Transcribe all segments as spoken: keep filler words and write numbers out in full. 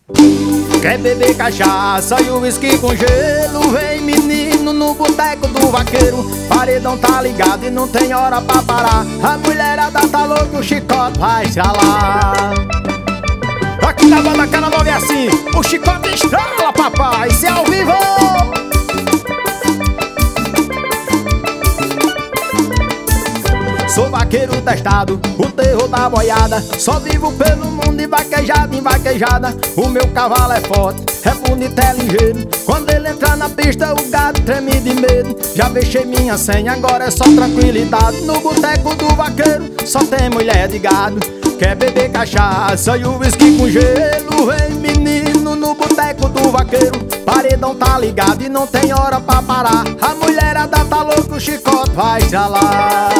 Quer beber cachaça e o uísque com gelo? Vem menino no boteco do vaqueiro. Paredão tá ligado e não tem hora pra parar. A mulherada tá louca, o chicote vai estralar. Aqui na banda Cara Nova é assim, o chicote estrala, papai, se é ao vivo. Sou vaqueiro testado, o terror da boiada. Só vivo pelo mundo e vaquejada em vaquejada. O meu cavalo é forte, é bonito, é ligeiro. Quando ele entra na pista o gado treme de medo. Já fechei minha senha, agora é só tranquilidade. No boteco do vaqueiro só tem mulher de gado. Quer beber cachaça e o uísque com gelo? Vem menino no boteco do vaqueiro. Paredão tá ligado e não tem hora pra parar. A mulherada tá louca, o chicote vai estralar.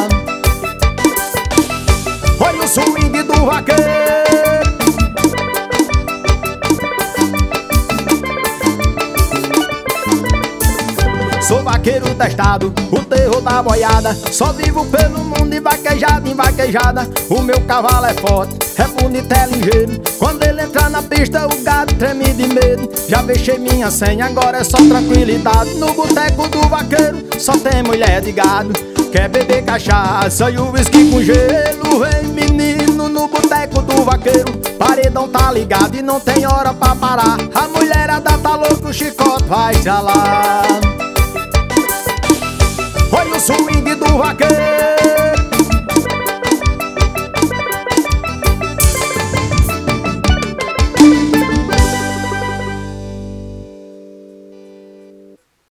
Olha o swing do vaqueiro. Sou vaqueiro testado, o terror da boiada. Só vivo pelo mundo e vaquejada em vaquejada. O meu cavalo é forte, é bonito, é ligeiro. Quando ele entra na pista o gado treme de medo. Já fechei minha senha, agora é só tranquilidade. No boteco do vaqueiro só tem mulher de gado. Quer beber cachaça e o uísque com gelo? Vem menino no boteco do vaqueiro. Paredão tá ligado e não tem hora pra parar. A mulherada tá louca, o chicote vai estralar. Olha o swing